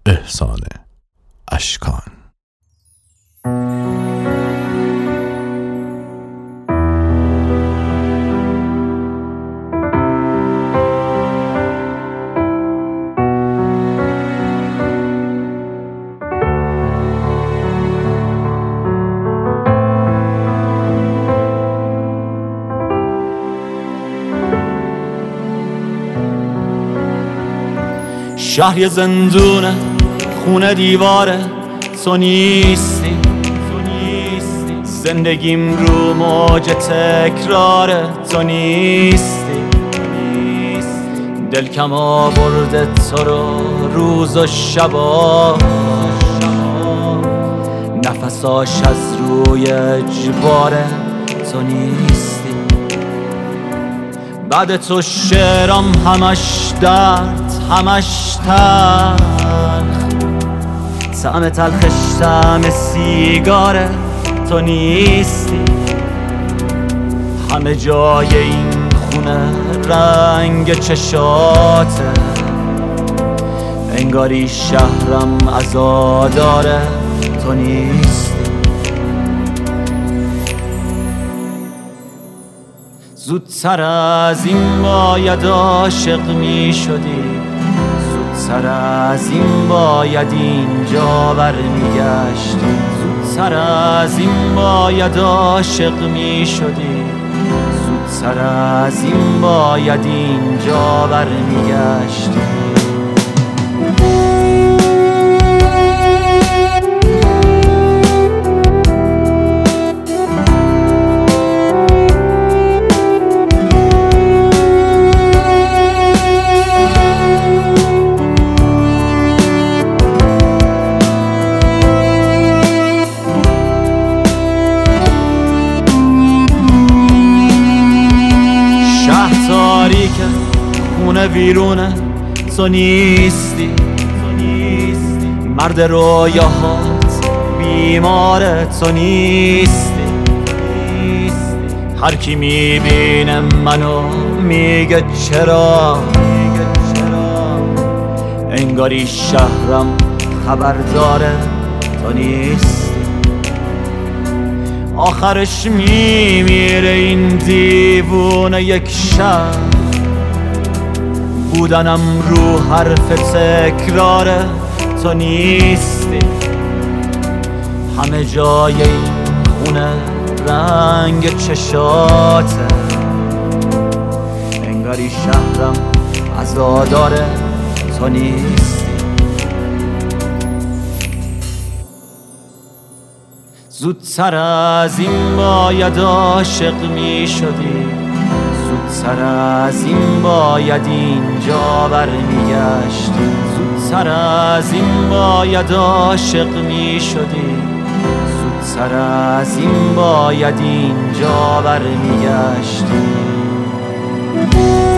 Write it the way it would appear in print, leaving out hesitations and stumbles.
احسان اشکان. شهر یه زندونه، خونه دیواره، تو نیستی. زندگیم رو موج تکراره، تو نیستی. دل کم آورده تو رو روز و شبا، نفساش از روی اجباره، تو نیستی. بعد تو شعرم همش درد، همش تلخ، طعم تلخش طعم سیگاره، تو نیستی. همه جای این خونه رنگ چشاته، انگاری شهرم عزا داره، تو نیستی. زودتر از این باید عاشق می شدی، زودتر از این باید اینجا برمیگشتی، زودتر از این باید عاشق می شدی، زودتر از این باید اینجا برمیگشتی. تاریکه، خونه ویرونه، تو نیستی. مرد رویاهات بیماره، تو نیستی. هر کی میبینه منو میگه چرا، انگاری شهرم خبر داره، تو نیستی. آخرش میمیره این دیوونه یک شب، بودنم رو حرف تکراره، تو نیستی. همه جای این خونه رنگ چشاته، انگاری شهرم عزا داره، تو نیستی. زودتر از این باید عاشق می شدی، زودتر از این باید اینجا برمیگشتی، زودتر از این باید عاشق می شدی، زودتر از این باید اینجا برمیگشتی.